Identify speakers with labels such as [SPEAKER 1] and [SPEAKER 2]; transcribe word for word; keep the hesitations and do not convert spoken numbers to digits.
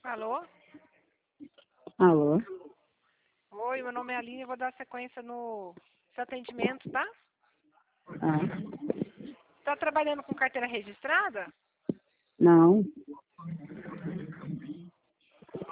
[SPEAKER 1] Alô?
[SPEAKER 2] Alô?
[SPEAKER 1] Oi, meu nome é Aline, eu vou dar sequência no seu atendimento, tá?
[SPEAKER 2] Ah,
[SPEAKER 1] Tá trabalhando com carteira registrada?
[SPEAKER 2] não.